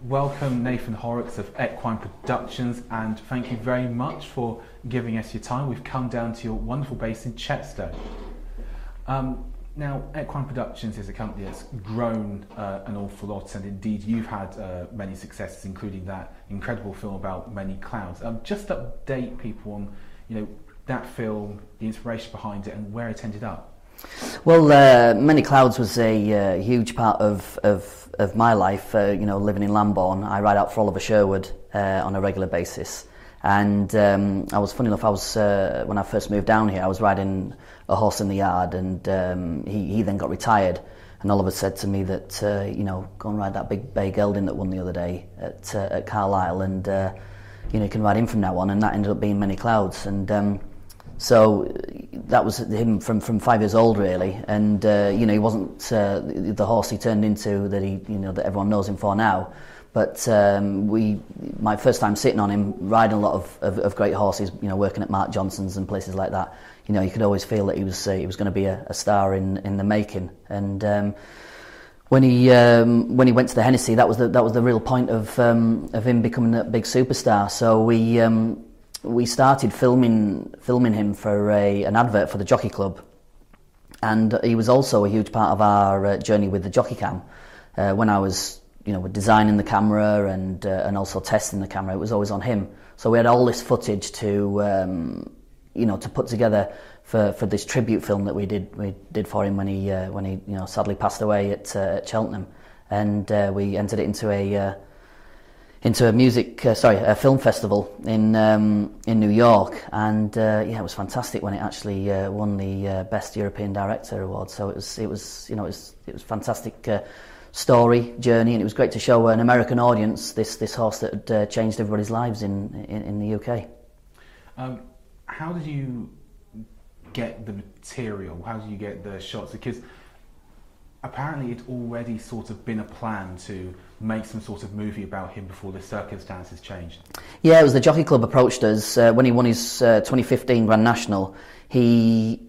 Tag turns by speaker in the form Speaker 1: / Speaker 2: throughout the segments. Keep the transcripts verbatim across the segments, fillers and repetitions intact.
Speaker 1: welcome Nathan Horrocks of Equine Productions, and thank you very much for giving us your time. We've come down to your wonderful base in Chepstow. Um, now, Equine Productions is a company that's grown uh, an awful lot, and indeed you've had uh, many successes, including that incredible film about many clouds. Um, just update people on, you know, that film, the inspiration behind it, and where it ended up.
Speaker 2: Well, uh, Many Clouds was a uh, huge part of, of, of my life. Uh, you know, living in Lambourn, I ride out for Oliver Sherwood uh, on a regular basis. And um, I was, funny enough, I was uh, when I first moved down here, I was riding a horse in the yard, and um, he, he then got retired. And Oliver said to me that, uh, you know, go and ride that big bay gelding that won the other day at, uh, at Carlisle, and uh, you know, you can ride him from now on. And that ended up being Many Clouds. And um, So that was him from, from five years old, really, and uh, you know, he wasn't uh, the horse he turned into that he you know that everyone knows him for now. But um, we, my first time sitting on him, riding a lot of, of, of great horses, you know, working at Mark Johnson's and places like that. You know, you could always feel that he was uh, he was going to be a, a star in, in the making. And um, when he um, when he went to the Hennessy, that was the that was the real point of um, of him becoming a big superstar. So we. Um, We started filming filming him for a, an advert for the Jockey Club, and he was also a huge part of our uh, journey with the Jockey Cam. Uh, when I was, you know, designing the camera and uh, and also testing the camera, it was always on him. So we had all this footage to, um, you know, to put together for, for this tribute film that we did we did for him when he uh, when he you know sadly passed away at, uh, at Cheltenham, and uh, we entered it into a. Uh, into a music, uh, sorry, a film festival in um, in New York, and uh, yeah, it was fantastic when it actually uh, won the uh, Best European Director award. So it was, it was, you know, it was, it was fantastic uh, story, journey, and it was great to show an American audience this this horse that had uh, changed everybody's lives in in, in the U K.
Speaker 1: Um, how did you get the material? How did you get the shots? Because apparently it'd already sort of been a plan to make some sort of movie about him before the circumstances changed.
Speaker 2: Yeah, it was the Jockey Club approached us uh, when he won his uh, twenty fifteen Grand National. He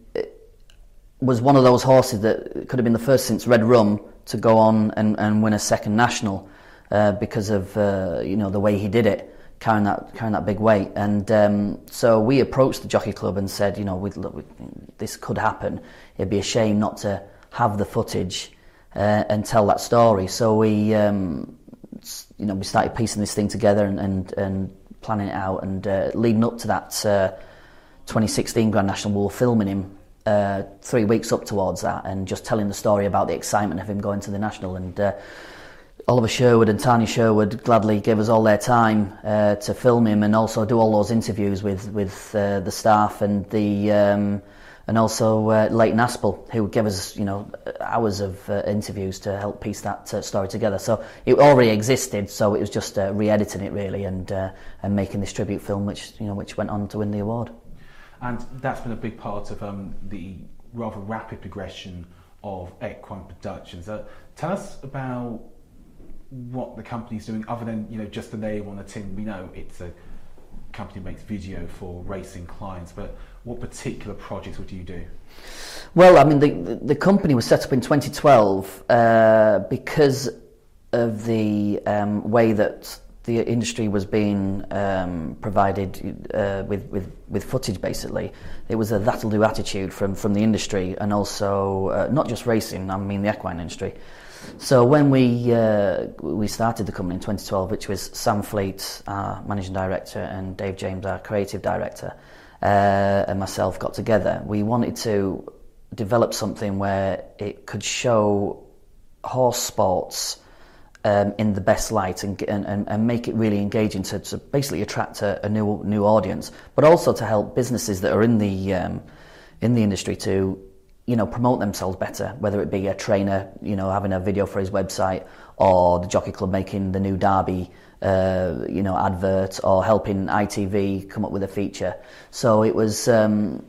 Speaker 2: was one of those horses that could have been the first since Red Rum to go on and, and win a second national uh, because of uh, you know the way he did it, carrying that carrying that big weight. And um, so we approached the Jockey Club and said, you know, we'd, look, we, this could happen. It'd be a shame not to have the footage uh, and tell that story. So we, um, you know, we started piecing this thing together and and, and planning it out. And uh, leading up to that uh, twenty sixteen Grand National, we were filming him uh, three weeks up towards that, and just telling the story about the excitement of him going to the National. And uh, Oliver Sherwood and Tanya Sherwood gladly gave us all their time uh, to film him, and also do all those interviews with with uh, the staff and the. Um, And also uh, Leighton Aspel, who gave us, you know, hours of uh, interviews to help piece that uh, story together. So it already existed, so it was just uh, re-editing it really, and uh, and making this tribute film, which you know, which went on to win the award.
Speaker 1: And that's been a big part of um, the rather rapid progression of Equine Productions. Uh, tell us about what the company's doing, other than you know just the name on the tin. We know it's a company that makes video for racing clients, but what particular projects would you do?
Speaker 2: Well, I mean, the the company was set up in twenty twelve uh, because of the um, way that the industry was being um, provided uh, with, with with footage. Basically, it was a that'll do attitude from from the industry, and also uh, not just racing. I mean, the equine industry. So when we uh, we started the company in twenty twelve, which was Sam Fleet, our managing director, and Dave James, our creative director, uh, and myself got together, we wanted to develop something where it could show horse sports um, in the best light, and, and and make it really engaging to, to basically attract a, a new new audience, but also to help businesses that are in the um, in the industry to, you know, promote themselves better, whether it be a trainer, you know, having a video for his website, or the Jockey Club making the new Derby, uh, you know, advert, or helping I T V come up with a feature. So it was, um,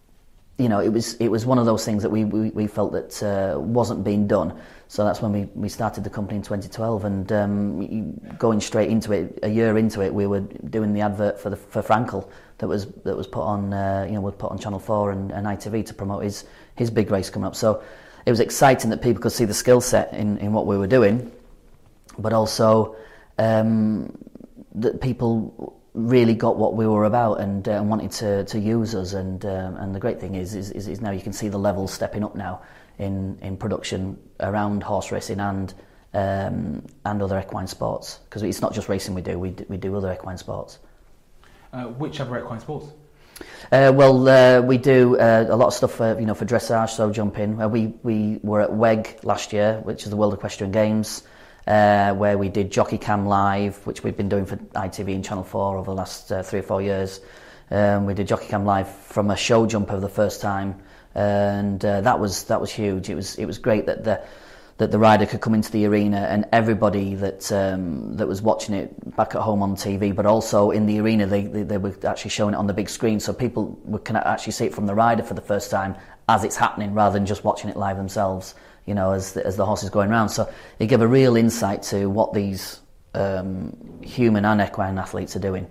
Speaker 2: you know, it was it was one of those things that we we, we felt that uh, wasn't being done. So that's when we, we started the company in twenty twelve, and um, going straight into it, a year into it, we were doing the advert for the for Frankel that was that was put on, uh, you know, was put on Channel Four and, and I T V to promote his his big race coming up. So it was exciting that people could see the skill set in, in what we were doing, but also um, that people really got what we were about and uh, wanted to, to use us. And um, and the great thing is, is is now you can see the levels stepping up now in, in production around horse racing and um, and other equine sports, because it's not just racing we do, we do, we do other equine sports.
Speaker 1: Uh, which other equine sports?
Speaker 2: Uh, well, uh, we do uh, a lot of stuff for, you know, for dressage, so jumping. Uh, we we were at W E G last year, which is the World Equestrian Games, uh, where we did Jockey Cam Live, which we've been doing for I T V and Channel four over the last uh, three or four years. Um, we did Jockey Cam Live from a show jumper the first time, and uh, that was that was huge. It was it was great that the that the rider could come into the arena and everybody that um, that was watching it back at home on T V, but also in the arena they, they, they were actually showing it on the big screen, so people would can actually see it from the rider for the first time as it's happening, rather than just watching it live themselves, you know, as the, as the horse is going around. So it gave a real insight to what these um, human and equine athletes are doing.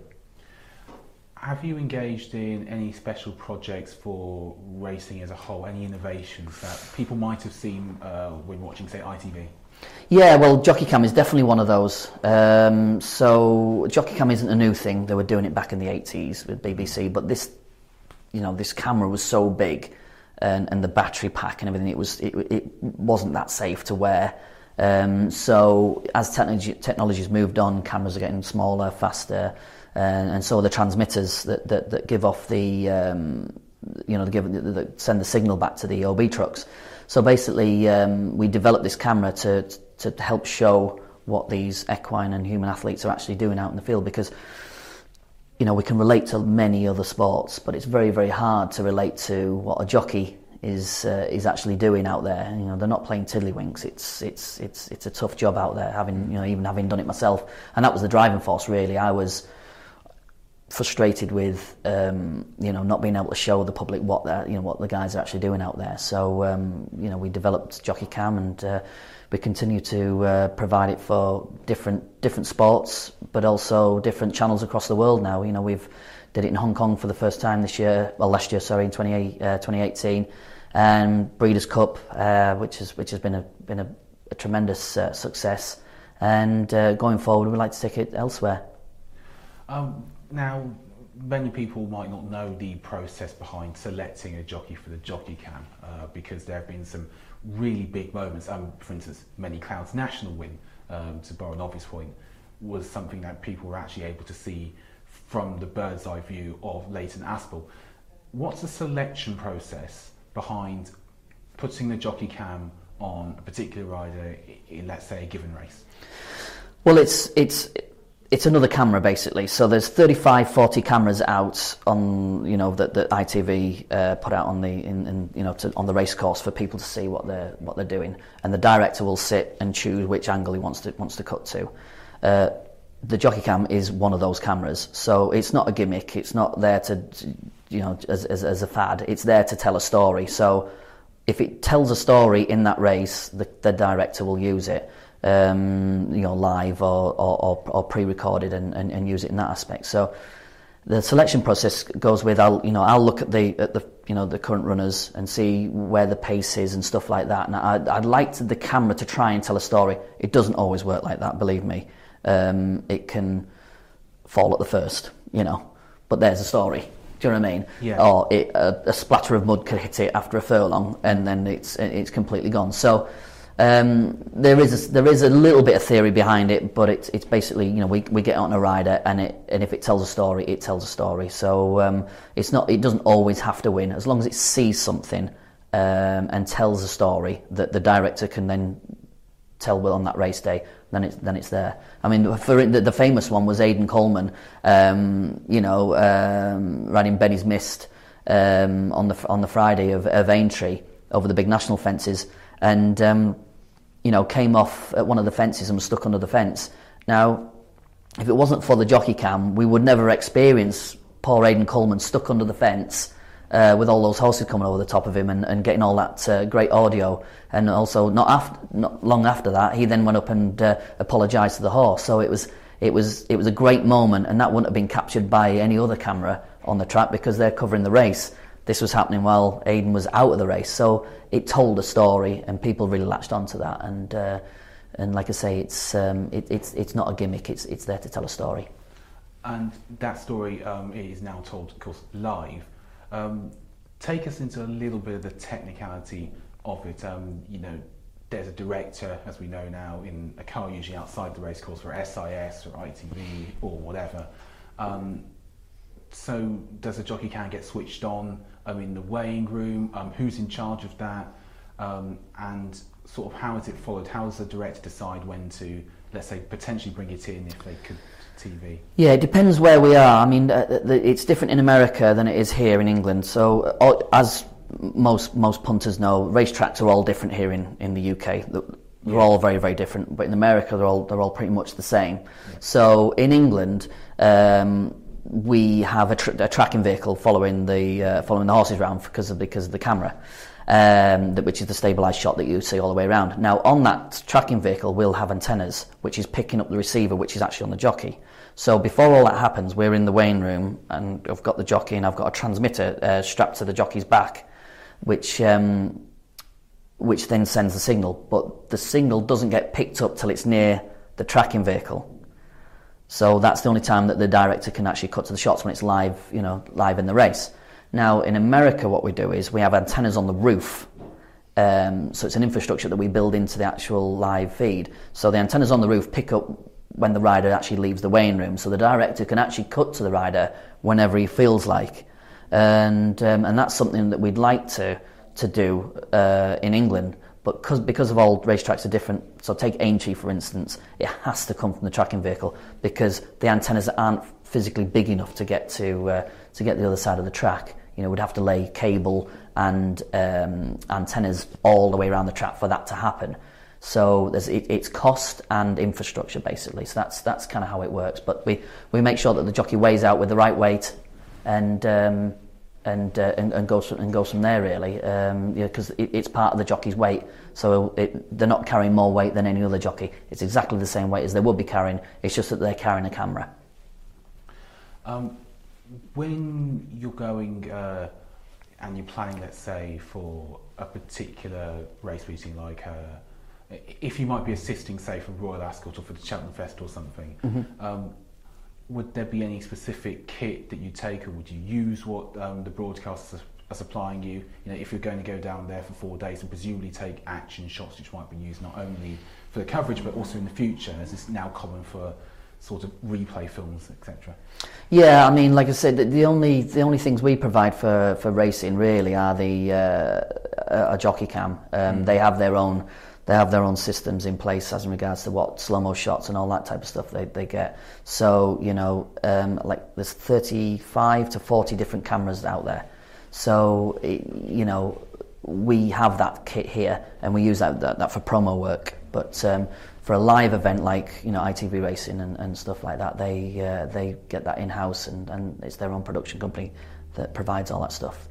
Speaker 1: Have you engaged in any special projects for racing as a whole, any innovations that people might have seen uh, when watching, say, I T V?
Speaker 2: Yeah, well, Jockey Cam is definitely one of those. Um, so Jockey Cam isn't a new thing. They were doing it back in the eighties with B B C, but this, you know, this camera was so big, and, and the battery pack and everything, it was it, it wasn't that safe to wear. Um, so as technology technology's moved on, cameras are getting smaller, faster. And, and so the transmitters that, that, that give off the, um, you know, give, that send the signal back to the O B trucks. So basically, um, we developed this camera to to help show what these equine and human athletes are actually doing out in the field, because, you know, we can relate to many other sports, but it's very, very hard to relate to what a jockey is uh, is actually doing out there. You know, they're not playing tiddlywinks. It's it's it's it's a tough job out there. Having you know, even having done it myself, and that was the driving force. Really, I was frustrated with um, you know, not being able to show the public what the you know what the guys are actually doing out there. So um, you know, we developed Jockey Cam, and uh, we continue to uh, provide it for different different sports, but also different channels across the world now. You know, we've did it in Hong Kong for the first time this year, well last year, sorry, in twenty eighteen, and Breeders' Cup, uh, which has which has been a been a, a tremendous uh, success. And uh, going forward, we'd like to take it elsewhere.
Speaker 1: Um, Now, many people might not know the process behind selecting a jockey for the Jockey Cam, uh, because there have been some really big moments. Um, for instance, Many Clouds' national win, um, to borrow an obvious point, was something that people were actually able to see from the bird's eye view of Leighton Aspel. What's the selection process behind putting the Jockey Cam on a particular rider in, let's say, a given race?
Speaker 2: Well, it's it's. It's another camera, basically. So there's thirty-five, forty cameras out on, you know, that, that I T V uh, put out on the, in, in, you know, to, on the race course for people to see what they're what they're doing, and the director will sit and choose which angle he wants to wants to cut to. Uh, the Jockey Cam is one of those cameras, so it's not a gimmick. It's not there to, you know, as as, as a fad. It's there to tell a story. So if it tells a story in that race, the, the director will use it. Um, you know, live or, or, or pre-recorded, and, and, and use it in that aspect. So the selection process goes with, I'll you know I'll look at the at the you know the current runners and see where the pace is and stuff like that. And I'd, I'd like to, the camera to try and tell a story. It doesn't always work like that, believe me. Um, it can fall at the first, you know, but there's a story. Do you know what I mean?
Speaker 1: Yeah.
Speaker 2: Or it, a, a splatter of mud could hit it after a furlong, and then it's it's completely gone. So. Um, there is a, there is a little bit of theory behind it, but it's it's basically, you know, we we get on a rider, and it and if it tells a story, it tells a story. So um, it's not it doesn't always have to win, as long as it sees something um, and tells a story that the director can then tell well on that race day. Then it's then it's there. I mean, for the, the famous one was Aidan Coleman, um, you know, um, riding Benny's Mist um, on the on the Friday of, of Aintree over the big national fences. And, um, you know, came off at one of the fences and was stuck under the fence. Now, if it wasn't for the Jockey Cam, we would never experience poor Aidan Coleman stuck under the fence uh, with all those horses coming over the top of him and, and getting all that uh, great audio. And also, not after, not long after that, he then went up and uh, apologised to the horse. So it was it was it was a great moment, and that wouldn't have been captured by any other camera on the track because they're covering the race. This was happening while Aidan was out of the race, so it told a story, and people really latched onto that. And uh, and like I say, it's um, it, it's it's not a gimmick. It's it's there to tell a story.
Speaker 1: And that story um, is now told, of course, live. Um, take us into a little bit of the technicality of it. Um, you know, there's a director, as we know now, in a car usually outside the racecourse for S I S or I T V or whatever. Um, so does a jockey can get switched on um, in the weighing room? Um, who's in charge of that? Um, and sort of how is it followed? How does the director decide when to, let's say, potentially bring it in if they could T V?
Speaker 2: Yeah, it depends where we are. I mean, uh, the, it's different in America than it is here in England. So, uh, as most most punters know, racetracks are all different here in, in the U K. They're yeah. all very very different. But in America, they're all they're all pretty much the same. Yeah. So in England, um, we have a, tra- a tracking vehicle following the uh, following the horses around because of because of the camera. Um, which is the stabilised shot that you see all the way around. Now, on that tracking vehicle, we'll have antennas, which is picking up the receiver, which is actually on the jockey. So before all that happens, we're in the weighing room, and I've got the jockey, and I've got a transmitter uh, strapped to the jockey's back, which um, which then sends the signal. But the signal doesn't get picked up till it's near the tracking vehicle. So that's the only time that the director can actually cut to the shots, when it's live, you know, live in the race. Now, in America, what we do is we have antennas on the roof. Um, so it's an infrastructure that we build into the actual live feed. So the antennas on the roof pick up when the rider actually leaves the weighing room. So the director can actually cut to the rider whenever he feels like. And um, and that's something that we'd like to to do uh, in England. But because because of all racetracks are different, so take Aintree for instance, it has to come from the tracking vehicle because the antennas aren't physically big enough to get to uh, to get the other side of the track. You know, we'd have to lay cable and um, antennas all the way around the track for that to happen. So there's it, it's cost and infrastructure basically. So that's that's kind of how it works. But we, we make sure that the jockey weighs out with the right weight, and um, and, uh, and and goes from, and goes from there really. Um, yeah, because it, it's part of the jockey's weight. So it, they're not carrying more weight than any other jockey. It's exactly the same weight as they would be carrying. It's just that they're carrying a camera.
Speaker 1: Um, When you're going uh, and you're planning, let's say, for a particular race meeting, like uh, if you might be assisting, say, for Royal Ascot or for the Cheltenham Fest or something, mm-hmm. um, would there be any specific kit that you take, or would you use what um, the broadcasters are supplying you? You know, if you're going to go down there for four days and presumably take action shots, which might be used not only for the coverage but also in the future, as is now common for sort of replay films, et cetera.
Speaker 2: Yeah, I mean, like I said, the, the only the only things we provide for, for racing really are the uh, a jockey cam. Um, mm. They have their own they have their own systems in place as in regards to what slow-mo shots and all that type of stuff they, they get. So you know, um, like there's thirty-five to forty different cameras out there. So it, you know, we have that kit here, and we use that that, that for promo work. But um, for a live event like, you know, I T V racing and, and stuff like that, they uh, they get that in-house, and, and it's their own production company that provides all that stuff.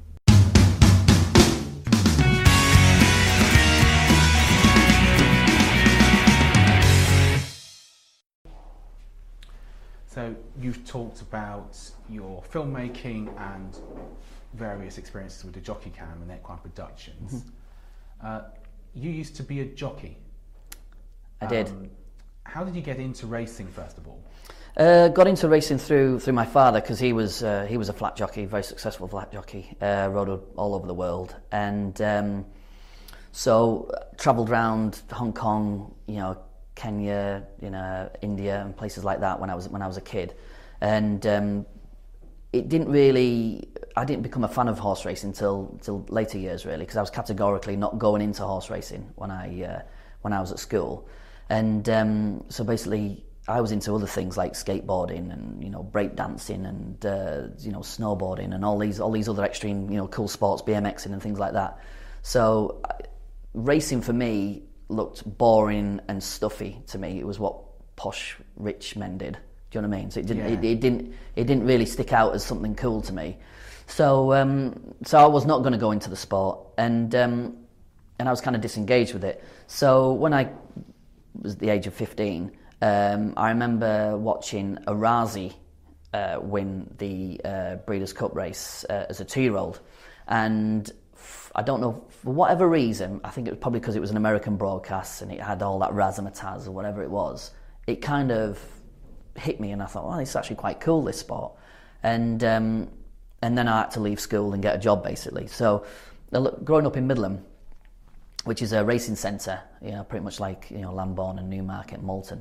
Speaker 1: So you've talked about your filmmaking and various experiences with the Jockey Cam and Equine Productions. Mm-hmm. Uh, you used to be a jockey.
Speaker 2: I did.
Speaker 1: Um, how did you get into racing, first of all?
Speaker 2: Uh, got into racing through through my father, because he was uh, he was a flat jockey, very successful flat jockey, uh, rode all over the world, and um, so travelled around Hong Kong, you know, Kenya, you know, India, and places like that when I was when I was a kid, and um, it didn't really. I didn't become a fan of horse racing until until later years, really, because I was categorically not going into horse racing when I uh, when I was at school. And um, so basically, I was into other things like skateboarding and, you know, breakdancing and uh, you know, snowboarding and all these all these other extreme, you know, cool sports, BMXing and things like that. So uh, racing for me looked boring and stuffy to me. It was what posh rich men did. Do you know what I mean? So it didn't yeah. it, it didn't it didn't really stick out as something cool to me. So um, so I was not going to go into the sport, and um, and I was kind of disengaged with it. So when I was the age of fifteen, um, I remember watching Arazi uh, win the uh, Breeders' Cup race uh, as a two-year-old, and f- I don't know, for whatever reason, I think it was probably because it was an American broadcast and it had all that razzmatazz or whatever it was, it kind of hit me and I thought, well, it's actually quite cool, this sport. And um, and then I had to leave school and get a job, basically. So growing up in Midland, which is a racing centre, you know, pretty much like, you know, Lambourn and Newmarket, Moulton.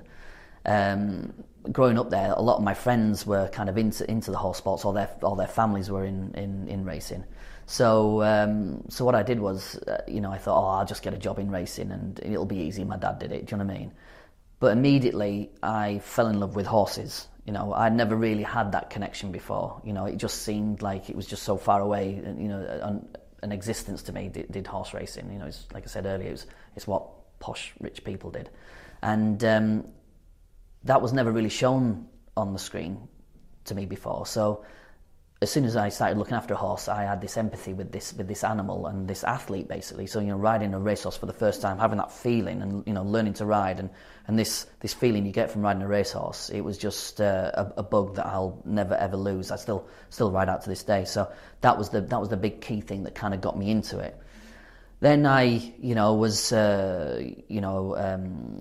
Speaker 2: Um, growing up there, a lot of my friends were kind of into into the horse sports, or their or their families were in in, in racing. So um, so what I did was, uh, you know, I thought, oh, I'll just get a job in racing and it'll be easy. My dad did it. Do you know what I mean? But immediately I fell in love with horses. You know, I'd never really had that connection before. You know, it just seemed like it was just so far away. You know, an, an existence to me did, did horse racing. You know, it's, like I said earlier, it was, it's what posh rich people did, and um, that was never really shown on the screen to me before. So as soon as I started looking after a horse, I had this empathy with this with this animal and this athlete, basically. So, you know, riding a racehorse for the first time, having that feeling and, you know, learning to ride and, and this, this feeling you get from riding a racehorse, it was just uh, a, a bug that I'll never ever lose. I still still ride out to this day. So that was the that was the big key thing that kind of got me into it. Then I, you know, was uh, you know um,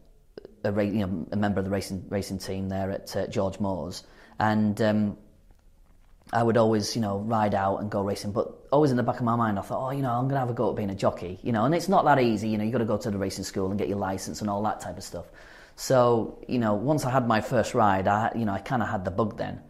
Speaker 2: a ra- you know a member of the racing racing team there at uh, George Moore's, and um, I would always, you know, ride out and go racing, but always in the back of my mind, I thought, oh, you know, I'm going to have a go at being a jockey, you know, and it's not that easy, you know, you've got to go to the racing school and get your licence and all that type of stuff. So, you know, once I had my first ride, I, you know, I kind of had the bug then.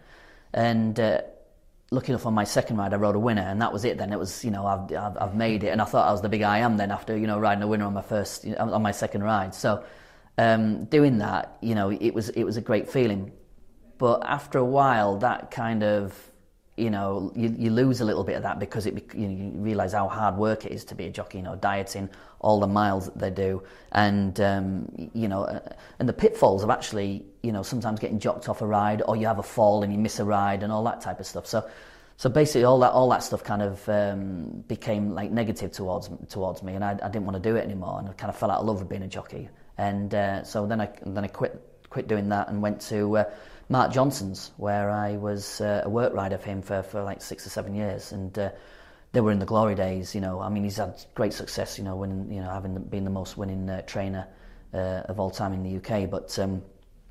Speaker 2: And uh, lucky enough, on my second ride, I rode a winner, and that was it then. It was, you know, I've, I've, I've made it, and I thought I was the big I am then after, you know, riding a winner on my first, you know, on my second ride. So um, doing that, you know, it was, it was a great feeling. But after a while, that kind of, you know, you, you lose a little bit of that because it, you, know, you realise how hard work it is to be a jockey, you know, dieting, all the miles that they do, and, um, you know, and the pitfalls of actually, you know, sometimes getting jocked off a ride, or you have a fall and you miss a ride and all that type of stuff. So so basically all that all that stuff kind of um, became like negative towards towards me, and I, I didn't want to do it anymore, and I kind of fell out of love with being a jockey. And uh, so then I then I quit quit doing that and went to uh, Mark Johnson's, where I was uh, a work rider for him for, for like six or seven years, and uh, they were in the glory days. You know, I mean, he's had great success. You know, winning, you know, having been the most winning uh, trainer uh, of all time in the U K. But um,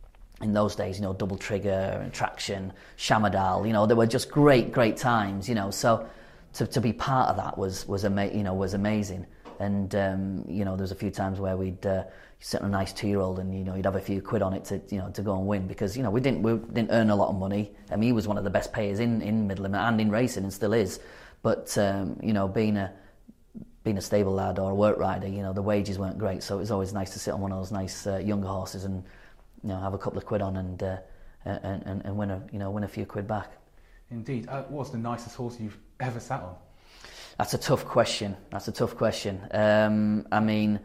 Speaker 2: in those days, you know, Double Trigger and Traction, Shamadal, you know, they were just great, great times. You know, so to to be part of that was was ama- you know was amazing. And um, you know, there's a few times where we'd uh, sit on a nice two-year-old, and you know, you'd have a few quid on it to you know to go and win, because you know we didn't we didn't earn a lot of money. I mean, he was one of the best payers in in Midland and in racing, and still is. But um, you know, being a being a stable lad or a work rider, you know, the wages weren't great, so it was always nice to sit on one of those nice uh, younger horses and you know have a couple of quid on and uh, and, and and win a you know win a few quid back.
Speaker 1: Indeed, uh, what's the nicest horse you've ever sat on?
Speaker 2: That's a tough question. That's a tough question. Um, I mean,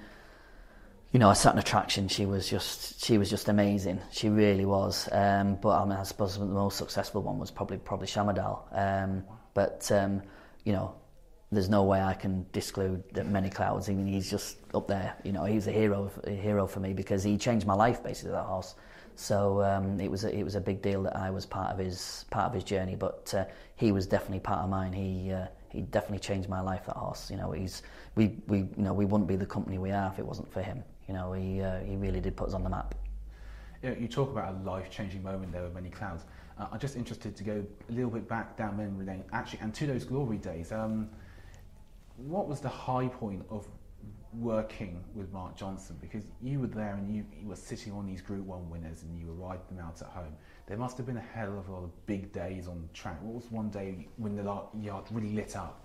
Speaker 2: you know, I sat in a Traction. She was just, she was just amazing. She really was. Um, but I mean, I suppose the most successful one was probably probably Shamadal. Um, but um, you know, there's no way I can disclude that Many Clouds. I mean, he's just up there. You know, he's a hero, a hero for me, because he changed my life basically. That horse. So um, it was a, it was a big deal that I was part of his part of his journey. But uh, he was definitely part of mine. He. Uh, He definitely changed my life, that horse. You know, he's we, we you know we wouldn't be the company we are if it wasn't for him. You know, he uh, he really did put us on the map.
Speaker 1: You know, you talk about a life-changing moment there with Many Clouds. Uh, I'm just interested to go a little bit back down memory lane, actually, and to those glory days. Um, what was the high point of working with Mark Johnson? Because you were there and you, you were sitting on these Group One winners and you were riding them out at home. There must have been a hell of a lot of big days on track. What was one day when the yard really lit up?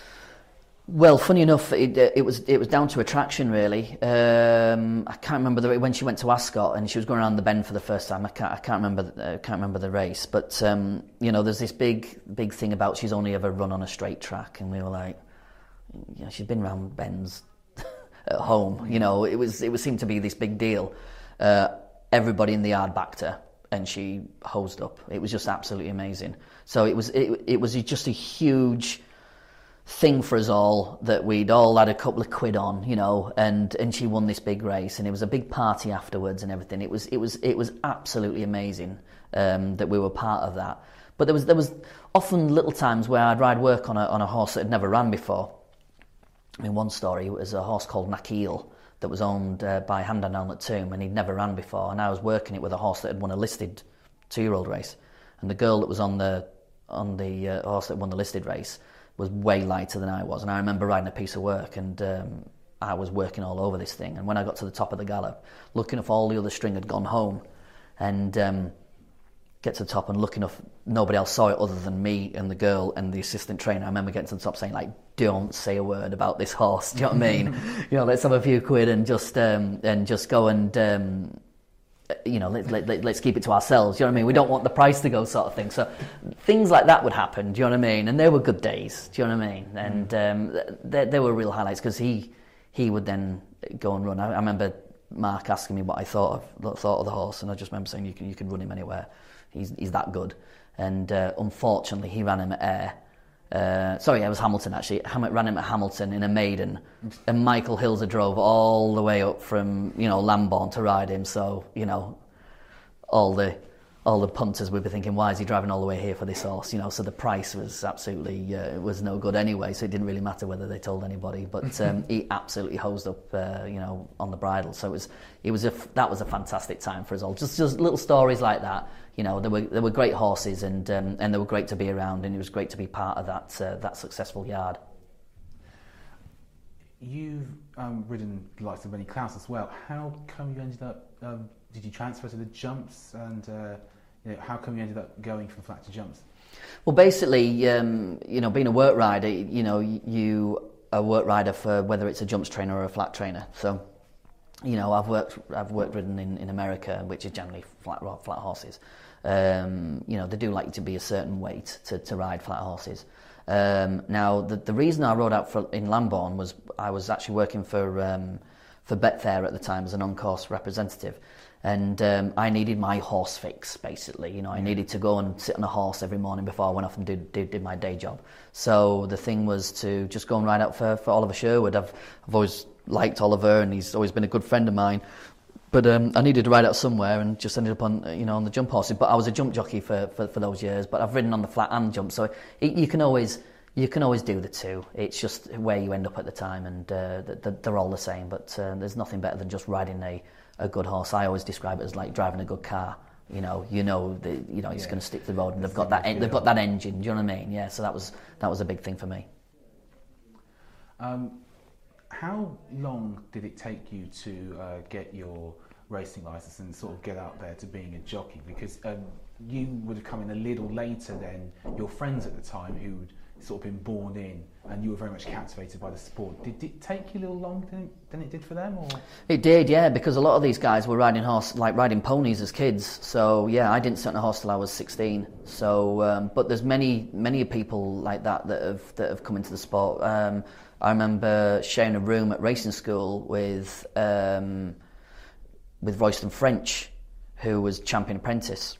Speaker 2: Well, funny enough, it, it was it was down to attraction really. Um, I can't remember the when she went to Ascot and she was going around the bend for the first time. I can't I can't remember uh, can't remember the race, but um, you know, there's this big big thing about she's only ever run on a straight track, and we were like, you know, she's been around bends at home. You know, it was it was seemed to be this big deal. Uh, everybody in the yard backed her, and she hosed up. It was just absolutely amazing. So it was it, it was just a huge thing for us all that we'd all had a couple of quid on, you know, and, and she won this big race, and it was a big party afterwards and everything. It was it was it was absolutely amazing um, that we were part of that. But there was there was often little times where I'd ride work on a on a horse that had never ran before, I mean, one story was a horse called Nakil that was owned uh, by Hamdan Al Maktoum, and he'd never ran before, and I was working it with a horse that had won a listed two-year-old race, and the girl that was on the on the uh, horse that won the listed race was way lighter than I was, and I remember riding a piece of work, and um, I was working all over this thing, and when I got to the top of the gallop, looking if all the other string had gone home, and um, get to the top and looking if nobody else saw it other than me and the girl and the assistant trainer. I remember getting to the top saying, like, don't say a word about this horse, do you know what I mean? You know, let's have a few quid and just um, and just go and, um, you know, let, let, let, let's keep it to ourselves, do you know what I mean? We don't want the price to go, sort of thing. So things like that would happen, do you know what I mean? And they were good days, do you know what I mean? And um, they, they were real highlights, because he he would then go and run. I, I remember Mark asking me what I thought of thought of the horse, and I just remember saying, you can you can run him anywhere. He's he's that good. And uh, unfortunately, he ran him at Ayr. Uh, sorry, it was Hamilton actually. Ham- ran him at Hamilton in a maiden, and Michael Hilser drove all the way up from you know Lambourne to ride him. So you know, all the all the punters would be thinking, why is he driving all the way here for this horse? You know, so the price was absolutely uh, was no good anyway. So it didn't really matter whether they told anybody. But um, he absolutely hosed up, uh, you know, on the bridle. So it was it was a that was a fantastic time for us all. Just just little stories like that. You know, there were there were great horses, and um, and they were great to be around, and it was great to be part of that uh, that successful yard.
Speaker 1: You've um, ridden the likes of Benny Klaus as well. How come you ended up? Um, did you transfer to the jumps, and uh, you know, how come you ended up going from flat to jumps?
Speaker 2: Well, basically, um, you know, being a work rider, you know, you are a work rider for whether it's a jumps trainer or a flat trainer. So, you know, I've worked I've worked ridden in, in America, which is generally flat flat horses. Um, you know, they do like you to be a certain weight to, to ride flat horses. Um, now, the the reason I rode out for, in Lambourne was I was actually working for um, for Betfair at the time as an on-course representative, and um, I needed my horse fix, basically. You know, I needed to go and sit on a horse every morning before I went off and did did, did my day job. So the thing was to just go and ride out for, for Oliver Sherwood. I've I've always liked Oliver, and he's always been a good friend of mine. But um, I needed to ride out somewhere, and just ended up on you know on the jump horses. But I was a jump jockey for, for, for those years. But I've ridden on the flat and jump, so it, you can always you can always do the two. It's just where you end up at the time, and uh, they're all the same. But uh, there's nothing better than just riding a, a good horse. I always describe it as like driving a good car. You know, you know, the, you know, it's yeah. going to stick to the road, and they've got that en- they've got that engine. Do you know what I mean? Yeah. So that was that was a big thing for me.
Speaker 1: Um, how long did it take you to uh, get your racing license and sort of get out there to being a jockey? Because um, you would have come in a little later than your friends at the time who'd sort of been born in, and you were very much captivated by the sport. Did it take you a little longer than, than it did for them? Or
Speaker 2: it did, yeah, because a lot of these guys were riding horse, like riding ponies as kids. So yeah, I didn't sit on a horse till I was sixteen. So, um, but there's many, many people like that that have that have come into the sport. Um, I remember sharing a room at racing school with um, with Royston French, who was champion apprentice.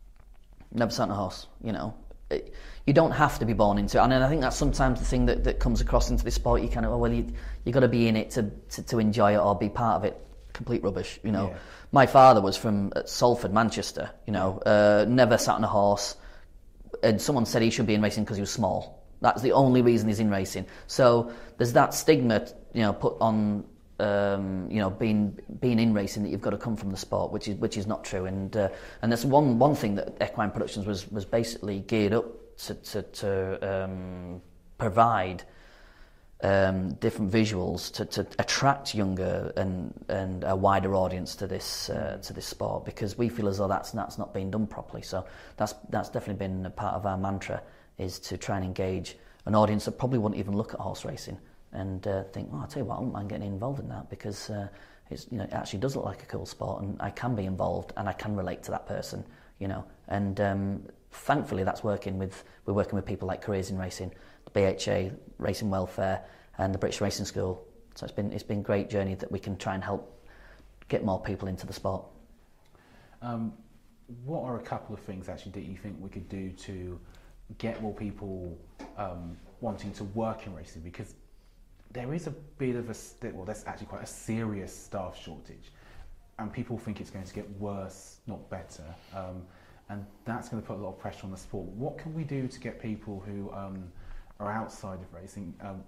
Speaker 2: Never sat on a horse, you know. It, you don't have to be born into it, and I think that's sometimes the thing that, that comes across into this sport. You kind of, oh, well, you you got to be in it to, to to enjoy it or be part of it. Complete rubbish, you know. Yeah. My father was from Salford, Manchester. You know, uh, never sat on a horse, and someone said he should be in racing because he was small. That's the only reason he's in racing. So there's that stigma, you know, put on, um, you know, being being in racing, that you've got to come from the sport, which is which is not true. And uh, and that's one one thing that Equine Productions was was basically geared up to to, to um, provide um, different visuals to, to attract younger and and a wider audience to this uh, to this sport, because we feel as though that's that's not being done properly. So that's that's definitely been a part of our mantra, is to try and engage an audience that probably wouldn't even look at horse racing and uh, think, oh, I'll tell you what, I wouldn't mind getting involved in that, because uh, it's, you know, it actually does look like a cool sport, and I can be involved and I can relate to that person, you know. And um, thankfully that's working with, we're working with people like Careers in Racing, the B H A, Racing Welfare, and the British Racing School. So it's been it's been a great journey that we can try and help get more people into the sport.
Speaker 1: Um, what are a couple of things actually that you think we could do to get more people um, wanting to work in racing? Because there is a bit of a, well, that's actually quite a serious staff shortage, and people think it's going to get worse, not better, um, and that's going to put a lot of pressure on the sport. What can we do to get people who um, are outside of racing um,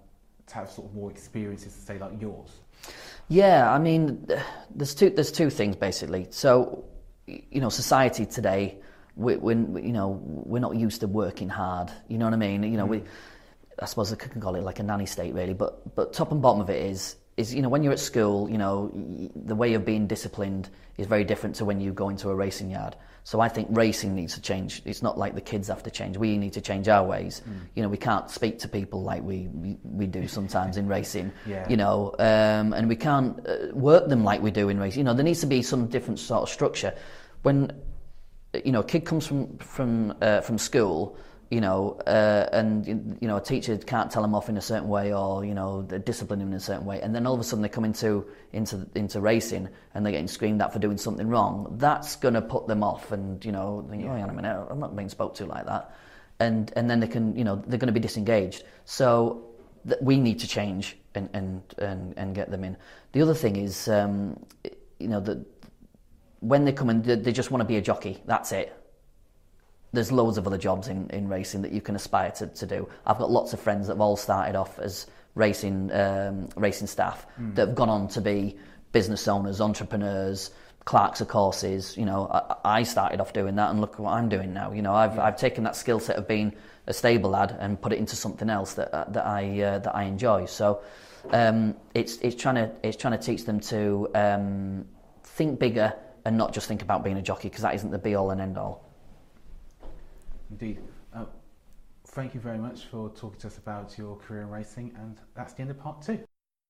Speaker 1: to have sort of more experiences, say like yours?
Speaker 2: Yeah, I mean, there's two there's two things basically. So, you know, society today, we, we you know we're not used to working hard. You know what I mean? You know, mm. we I suppose I could call it like a nanny state really. But but top and bottom of it is is you know when you're at school, you know the way of being disciplined is very different to when you go into a racing yard. So I think racing needs to change. It's not like the kids have to change. We need to change our ways. Mm. You know, we can't speak to people like we we, we do sometimes in racing. Yeah. You know, um, and we can't uh, work them like we do in racing. You know, there needs to be some different sort of structure. When you know a kid comes from from uh, from school, you know, uh, and you know a teacher can't tell them off in a certain way, or you know, discipline them in a certain way, and then all of a sudden they come into into into racing and they're getting screamed at for doing something wrong. That's going to put them off, and you know, think, oh, hang on a minute, I'm not being spoke to like that, and and then they can, you know, they're going to be disengaged. So th- we need to change and and and and get them in. The other thing is, um, you know, that when they come in, they, they just want to be a jockey. That's it. There's loads of other jobs in, in racing that you can aspire to, to do. I've got lots of friends that have all started off as racing um, racing staff mm. that have gone on to be business owners, entrepreneurs, clerks of courses. You know, I, I started off doing that, and look what I'm doing now. You know, I've yeah. I've taken that skill set of being a stable lad and put it into something else that uh, that I uh, that I enjoy. So um, it's it's trying to it's trying to teach them to um, think bigger and not just think about being a jockey, because that isn't the be all and end all.
Speaker 1: Indeed. Uh, thank you very much for talking to us about your career in racing, and that's the end of part two.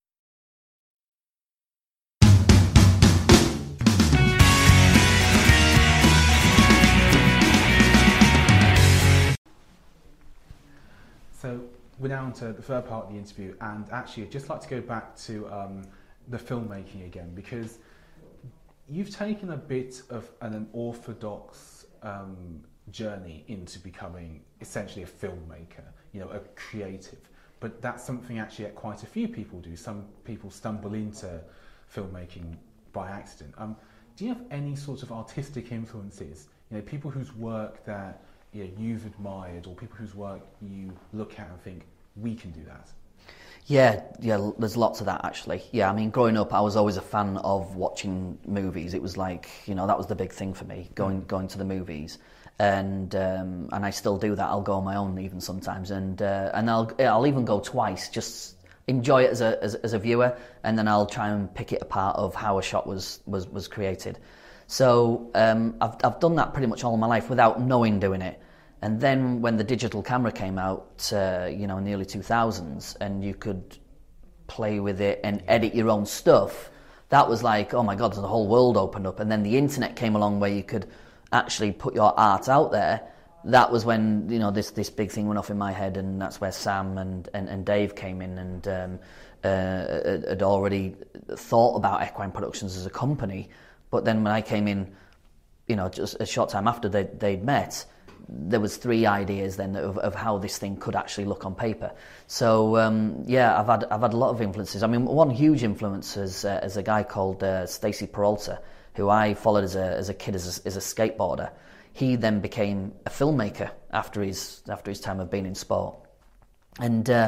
Speaker 1: So we're now on to the third part of the interview, and actually I'd just like to go back to um, the filmmaking again, because you've taken a bit of an unorthodox um, journey into becoming essentially a filmmaker, you know, a creative. But that's something actually that quite a few people do. Some people stumble into filmmaking by accident. Um, do you have any sort of artistic influences? You know, people whose work that you know, you've admired, or people whose work you look at and think, we can do that?
Speaker 2: Yeah, yeah, there's lots of that actually. Yeah, I mean, growing up, I was always a fan of watching movies. It was like, you know, that was the big thing for me, going mm. going to the movies. And um, and I still do that. I'll go on my own even sometimes, and uh, and I'll I'll even go twice, just enjoy it as a as, as a viewer, and then I'll try and pick it apart of how a shot was was was created. So um, I've I've done that pretty much all my life without knowing doing it. And then when the digital camera came out, uh, you know, in the early two thousands, and you could play with it and edit your own stuff, that was like, oh my God, the whole world opened up. And then the internet came along where you could actually put your art out there. That was when, you know, this this big thing went off in my head, and that's where Sam and, and, and Dave came in and um, uh, had already thought about Equine Productions as a company. But then when I came in, you know, just a short time after they, they'd met, there was three ideas then of, of how this thing could actually look on paper. So um, yeah, I've had I've had a lot of influences. I mean, one huge influence is uh, is a guy called uh, Stacy Peralta, who I followed as a as a kid as a, as a skateboarder. He then became a filmmaker after his after his time of being in sport, and uh,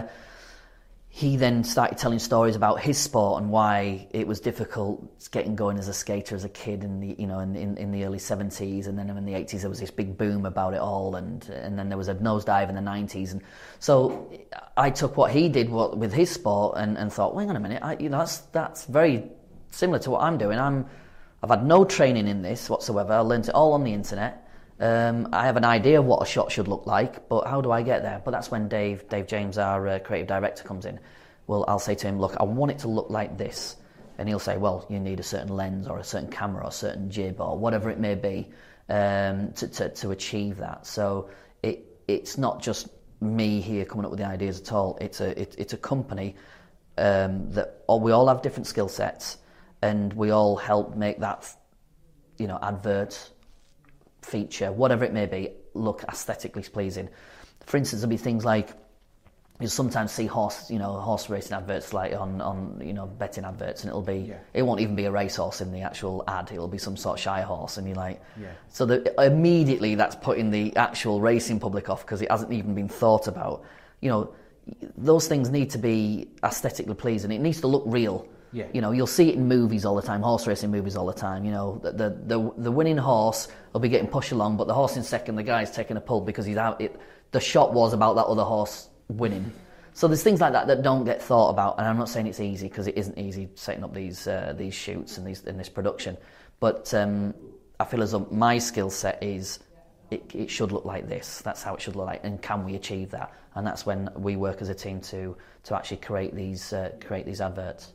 Speaker 2: he then started telling stories about his sport and why it was difficult getting going as a skater as a kid in the you know in in, in the early seventies, and then in the eighties there was this big boom about it all, and and then there was a nosedive in the nineties, and so I took what he did what, with his sport and, and thought, well, hang on a minute, I, you know that's that's very similar to what I'm doing. I'm I've had no training in this whatsoever. I learned it all on the internet. Um, I have an idea of what a shot should look like, but how do I get there? But that's when Dave, Dave James, our uh, creative director, comes in. Well, I'll say to him, look, I want it to look like this. And he'll say, well, you need a certain lens or a certain camera or a certain jib or whatever it may be um, to, to, to achieve that. So it it's not just me here coming up with the ideas at all. It's a, it, it's a company um, that all, we all have different skill sets, and we all help make that, you know, advert, feature, whatever it may be, look aesthetically pleasing. For instance, there'll be things like you sometimes see horse, you know, horse racing adverts like on, on you know, betting adverts, and it'll be, yeah. it won't even be a racehorse in the actual ad. It'll be some sort of shy horse, and you're like, yeah. so that immediately that's putting the actual racing public off because it hasn't even been thought about. You know, those things need to be aesthetically pleasing. It needs to look real.
Speaker 1: Yeah.
Speaker 2: You know, you'll see it in movies all the time, horse racing movies all the time. You know, the the the, the winning horse will be getting pushed along, but the horse in second, the guy's taking a pull because he's out. It, the shot was about that other horse winning. So there's things like that that don't get thought about, and I'm not saying it's easy because it isn't easy setting up these uh, these shoots and these in this production. But um, I feel as though my skill set is it, it should look like this. That's how it should look like, and can we achieve that? And that's when we work as a team to to actually create these uh, create these adverts.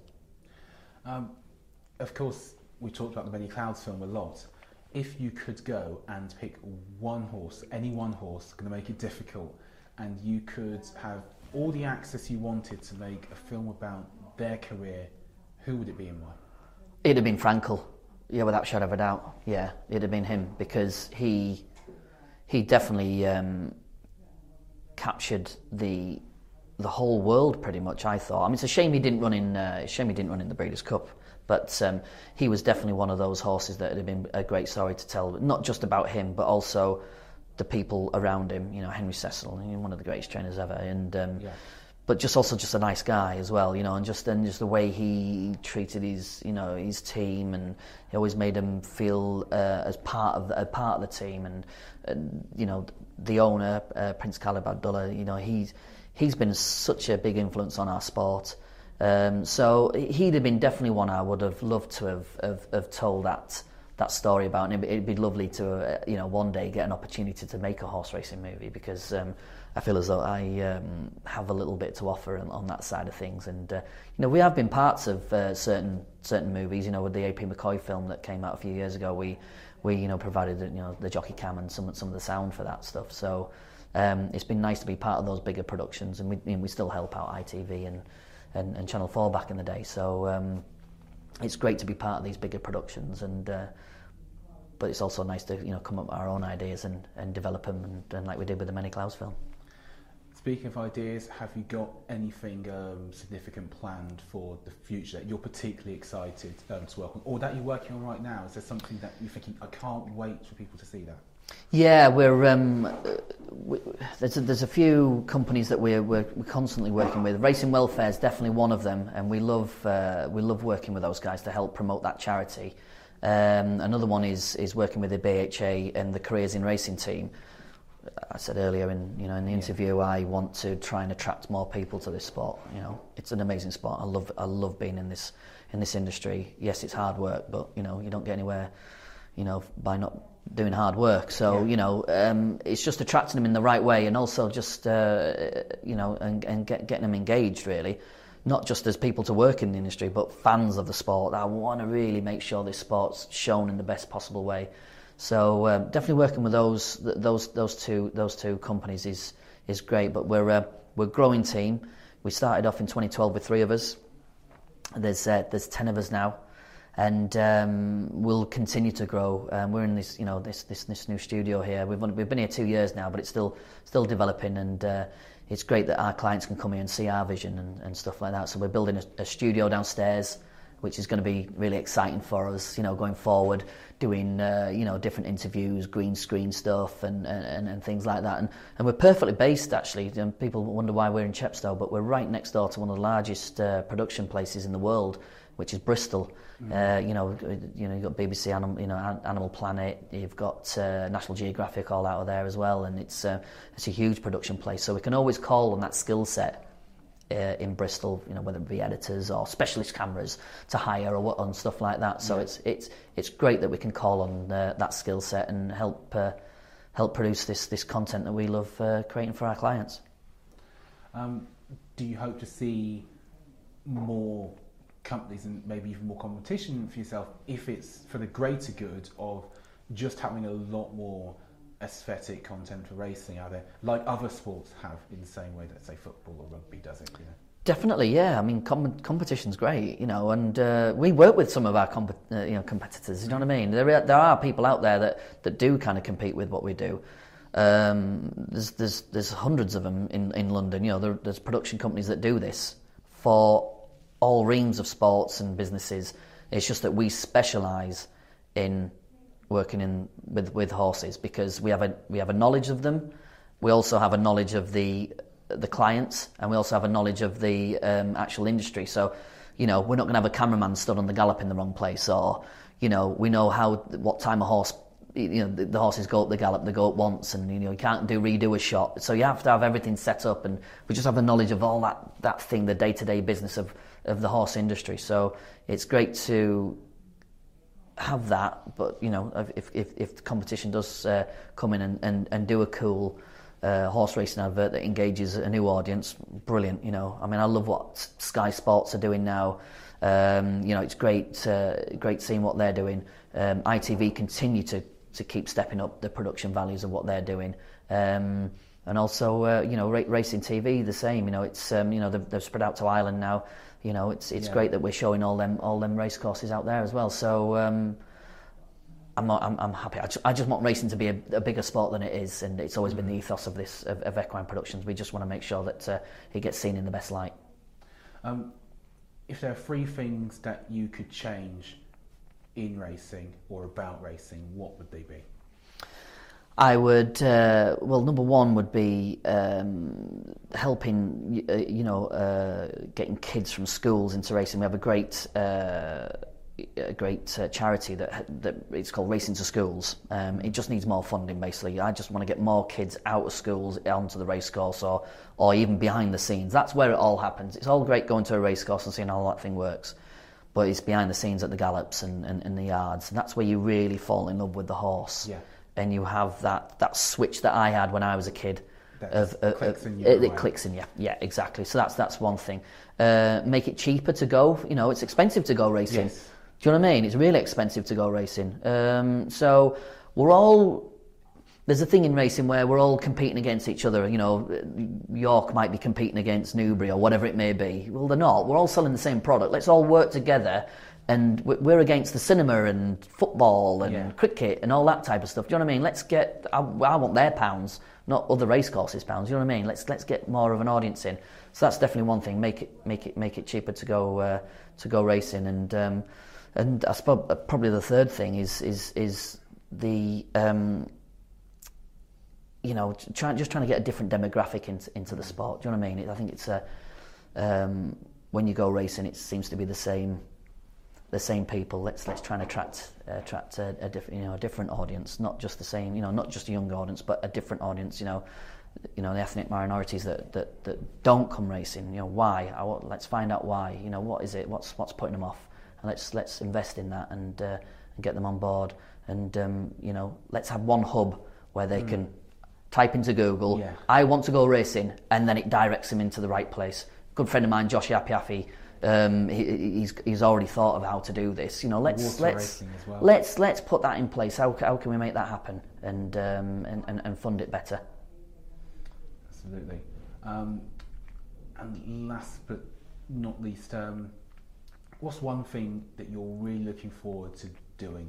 Speaker 1: Um, of course, we talked about the Many Clouds film a lot. If you could go and pick one horse, any one horse, going to make it difficult, and you could have all the access you wanted to make a film about their career, who would it be and why?
Speaker 2: It'd have been Frankel, yeah, without a shadow of a doubt. Yeah, it'd have been him because he he definitely um, captured the the whole world pretty much. I thought. I mean, it's a shame he didn't run in. Uh, shame he didn't run in the Breeders' Cup, but um, he was definitely one of those horses that would have been a great story to tell. Not just about him, but also the people around him. You know, Henry Cecil, one of the greatest trainers ever, and um, yeah. but just also just a nice guy as well. You know, and just and just the way he treated his you know his team, and he always made them feel uh, as part of the, a part of the team, and, and you know the owner uh, Prince Khalid Abdullah. You know, he's He's been such a big influence on our sport. Um, so he'd have been definitely one I would have loved to have, have, have told that that story about. And it'd, it'd be lovely to, uh, you know, one day get an opportunity to make a horse racing movie because um, I feel as though I um, have a little bit to offer on, on that side of things. And, uh, you know, we have been parts of uh, certain certain movies, you know, with the A P McCoy film that came out a few years ago, we, we you know, provided, you know, the jockey cam and some, some of the sound for that stuff. So Um, it's been nice to be part of those bigger productions, and we, you know, we still help out I T V and, and, and Channel four back in the day. So um, it's great to be part of these bigger productions, and uh, but it's also nice to you know come up with our own ideas and, and develop them, and, and like we did with the Many Clouds film.
Speaker 1: Speaking of ideas, have you got anything um, significant planned for the future that you're particularly excited um, to work on, or that you're working on right now? Is there something that you're thinking, I can't wait for people to see that?
Speaker 2: Yeah, we're um, we, there's a, there's a few companies that we're, we're we're constantly working with. Racing Welfare is definitely one of them, and we love uh, we love working with those guys to help promote that charity. Um, another one is is working with the B H A and the Careers in Racing team. I said earlier in you know in the interview, I want to try and attract more people to this sport. You know, it's an amazing sport. I love I love being in this in this industry. Yes, it's hard work, but you know you don't get anywhere, you know, by not doing hard work. So yeah. you know, um, it's just attracting them in the right way, and also just uh, you know, and, and get, getting them engaged really, not just as people to work in the industry, but fans of the sport. I want to really make sure this sport's shown in the best possible way. So uh, definitely working with those those those two those two companies is is great. But we're uh, we're a growing team. We started off in twenty twelve with three of us. There's uh, there's ten of us now. And um, we'll continue to grow. Um, we're in this, you know, this this this new studio here. We've only, we've been here two years now, but it's still still developing, and uh, it's great that our clients can come here and see our vision and, and stuff like that. So we're building a, a studio downstairs, which is going to be really exciting for us, you know, going forward. Doing uh, you know different interviews, green screen stuff, and and, and things like that. And and we're perfectly based actually. And people wonder why we're in Chepstow, but we're right next door to one of the largest uh, production places in the world, which is Bristol. Mm. Uh, you know, you know, you've got B B C Animal, you know, Animal Planet. You've got uh, National Geographic all out of there as well, and it's uh, it's a huge production place. So we can always call on that skill set uh, in Bristol. You know, whether it be editors or specialist cameras to hire or what and stuff like that. So yeah. it's it's it's great that we can call on uh, that skill set and help uh, help produce this this content that we love uh, creating for our clients.
Speaker 1: Um, do you hope to see more companies and maybe even more competition for yourself if it's for the greater good of just having a lot more aesthetic content for racing out there, like other sports have in the same way that, say, football or rugby does it? You know?
Speaker 2: Definitely, yeah. I mean, com- competition's great, you know, and uh, we work with some of our comp- uh, you know competitors. You know what I mean? There are, there are people out there that, that do kind of compete with what we do. Um, there's there's there's hundreds of them in, in London. You know, there, there's production companies that do this for all reams of sports and businesses. It's just that we specialise in working in with, with horses because we have a we have a knowledge of them. We also have a knowledge of the the clients, and we also have a knowledge of the um, actual industry. So, you know, we're not going to have a cameraman stood on the gallop in the wrong place, or, you know, we know how what time a horse, you know, the, the horses go up the gallop, they go up once, and, you know, you can't do redo a shot. So you have to have everything set up, and we just have a knowledge of all that, that thing, the day-to-day business of, of the horse industry. So it's great to have that, but, you know, if if, if the competition does uh, come in and, and, and do a cool uh, horse racing advert that engages a new audience, brilliant, you know. I mean, I love what Sky Sports are doing now. Um, you know, it's great uh, great seeing what they're doing. Um, I T V continue to, to keep stepping up the production values of what they're doing. Um, and also, uh, you know, Racing T V, the same. You know, it's, um, you know, they've, they've spread out to Ireland now. You know, it's it's yeah. great that we're showing all them all them race courses out there as well. So um, I'm not, I'm I'm happy. I just, I just want racing to be a, a bigger sport than it is, and it's always mm. been the ethos of this of, of Equine Productions. We just want to make sure that uh, it gets seen in the best light.
Speaker 1: Um, if there are three things that you could change in racing or about racing, what would they be?
Speaker 2: I would, uh, well, number one would be um, helping, uh, you know, uh, getting kids from schools into racing. We have a great, uh, a great uh, charity that that it's called Racing to Schools. Um, it just needs more funding, basically. I just want to get more kids out of schools onto the racecourse, or or even behind the scenes. That's where it all happens. It's all great going to a racecourse and seeing how that thing works, but it's behind the scenes at the gallops and, and, and the yards. And that's where you really fall in love with the horse. Yeah. And you have that, that switch that I had when I was a kid.
Speaker 1: That
Speaker 2: of, uh,
Speaker 1: clicks in you.
Speaker 2: It, it clicks in you. Yeah, exactly. So that's that's one thing. Uh, make it cheaper to go. You know, it's expensive to go racing.
Speaker 1: Yes.
Speaker 2: Do you know what I mean? It's really expensive to go racing. Um, so we're all... There's a thing in racing where we're all competing against each other. You know, York might be competing against Newbury or whatever it may be. Well, they're not. We're all selling the same product. Let's all work together. And we're against the cinema and football and yeah. cricket and all that type of stuff. Do you know what I mean? Let's get... I, I want their pounds, not other racecourses' pounds. Do you know what I mean? Let's let's get more of an audience in. So that's definitely one thing. Make it make it make it cheaper to go uh, to go racing. And um, and I suppose probably the third thing is is is the um, you know try, just trying to get a different demographic into into the sport. Do you know what I mean? I think it's a um, when you go racing, it seems to be the same. The same people. Let's let's try and attract uh, attract a, a different you know a different audience, not just the same you know not just a young audience, but a different audience. You know, you know the ethnic minorities that, that, that don't come racing. You know why? I want, let's find out why. You know what is it? What's what's putting them off? And let's let's invest in that and uh, and get them on board. And um, you know let's have one hub where they mm. can type into Google, yeah. I want to go racing, and then it directs them into the right place. A good friend of mine, Josh Yapiafi. Um, he, he's he's already thought of how to do this. You know, let's
Speaker 1: Water
Speaker 2: let's
Speaker 1: as well.
Speaker 2: let's let's put that in place. How how can we make that happen and um, and, and, and fund it better?
Speaker 1: Absolutely. Um, and last but not least, um, what's one thing that you're really looking forward to doing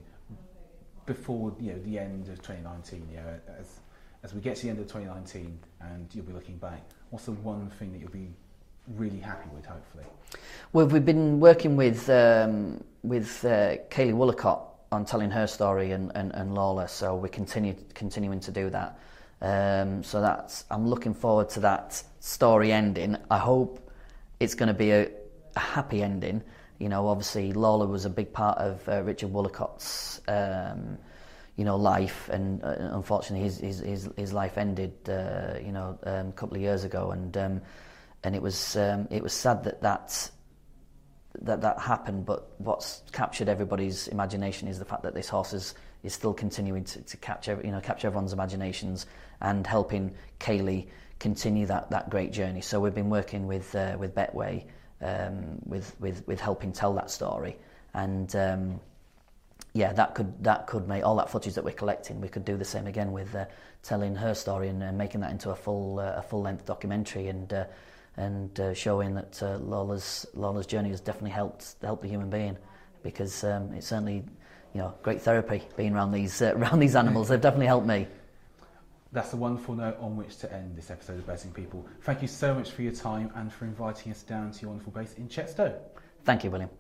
Speaker 1: before you know the end of twenty nineteen? You know, as as we get to the end of twenty nineteen and you'll be looking back, what's the one thing that you'll be really happy with, hopefully?
Speaker 2: Well, we've been working with um, with uh, Kaylee Woolacott on telling her story and, and, and Lola, so we're continue, continuing to do that. Um, so that's I'm looking forward to that story ending. I hope it's going to be a, a happy ending. You know, obviously Lola was a big part of uh, Richard Woolacott's um, you know life, and uh, unfortunately his, his his his life ended uh, you know um, a couple of years ago, and. Um, And it was um, it was sad that that, that that happened. But what's captured everybody's imagination is the fact that this horse is, is still continuing to, to capture you know capture everyone's imaginations and helping Kaylee continue that, that great journey. So we've been working with uh, with Betway um, with with with helping tell that story, and um, yeah, that could that could make all that footage that we're collecting. We could do the same again with uh, telling her story and uh, making that into a full uh, a full length documentary and. Uh, and uh, showing that uh, Lola's Lola's journey has definitely helped help the human being, because um, it's certainly, you know, great therapy being around these uh, around these animals. They've definitely helped me.
Speaker 1: That's a wonderful note on which to end this episode of Betting People. Thank you so much for your time and for inviting us down to your wonderful base in Chepstow.
Speaker 2: Thank you, William.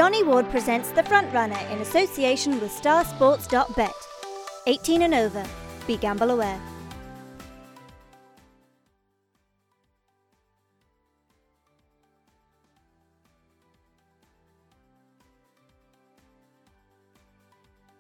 Speaker 3: Johnny Ward presents The Frontrunner in association with star sports dot bet. eighteen and over. Be gamble aware.